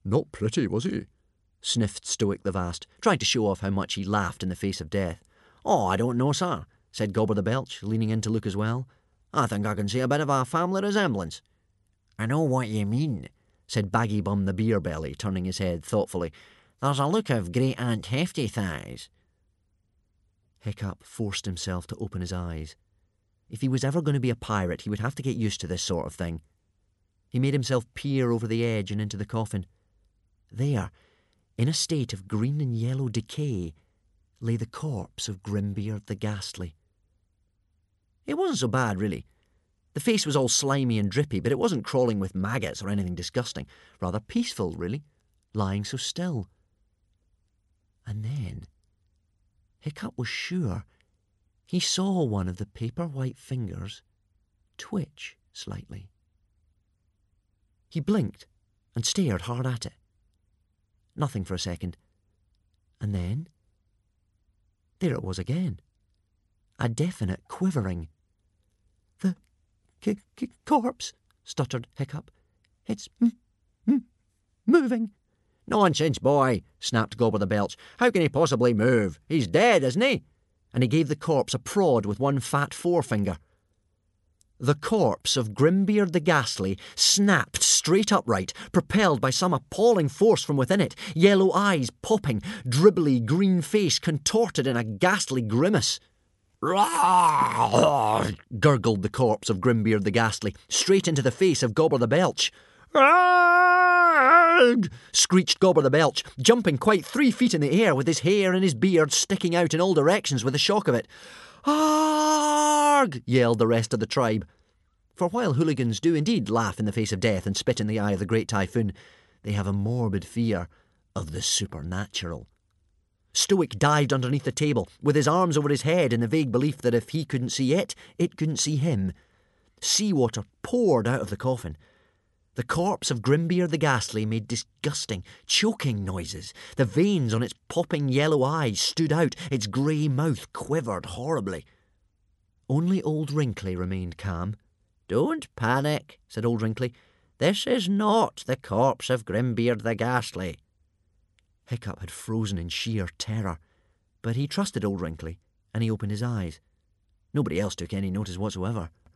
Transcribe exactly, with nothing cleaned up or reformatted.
Not pretty, was he? Sniffed Stoic the Vast, trying to show off how much he laughed in the face of death. Oh, I don't know, sir, said Gobber the Belch, leaning in to look as well. I think I can see a bit of a family resemblance. I know what you mean, said Baggy Bum the Beer Belly, turning his head thoughtfully. There's a look of Great Aunt Hefty thighs. Hiccup forced himself to open his eyes. If he was ever going to be a pirate, he would have to get used to this sort of thing. He made himself peer over the edge and into the coffin. There, in a state of green and yellow decay, lay the corpse of Grimbeard the Ghastly. It wasn't so bad, really. The face was all slimy and drippy, but it wasn't crawling with maggots or anything disgusting. Rather peaceful, really, lying so still. And then, Hiccup was sure he saw one of the paper-white fingers twitch slightly. He blinked and stared hard at it. Nothing for a second. And then, there it was again. A definite quivering. The c- c- corpse, stuttered Hiccup. It's m- m- moving. Nonsense, boy, snapped Gobber the Belch. How can he possibly move? He's dead, isn't he? And he gave the corpse a prod with one fat forefinger. The corpse of Grimbeard the Ghastly snapped straight upright, propelled by some appalling force from within it, yellow eyes popping, dribbly green face contorted in a ghastly grimace. Gurgled the corpse of Grimbeard the Ghastly, straight into the face of Gobber the Belch. Arrgh! Screeched Gobber the Belch, jumping quite three feet in the air with his hair and his beard sticking out in all directions with the shock of it. Arrgh! Yelled the rest of the tribe. For while hooligans do indeed laugh in the face of death and spit in the eye of the great typhoon, they have a morbid fear of the supernatural. Stoic dived underneath the table, with his arms over his head in the vague belief that if he couldn't see it, it couldn't see him. Seawater poured out of the coffin. The corpse of Grimbeard the Ghastly made disgusting, choking noises. The veins on its popping yellow eyes stood out. Its grey mouth quivered horribly. Only Old Wrinkly remained calm. Don't panic, said Old Wrinkly. This is not the corpse of Grimbeard the Ghastly. Hiccup had frozen in sheer terror, but he trusted Old Wrinkly, and he opened his eyes. Nobody else took any notice whatsoever.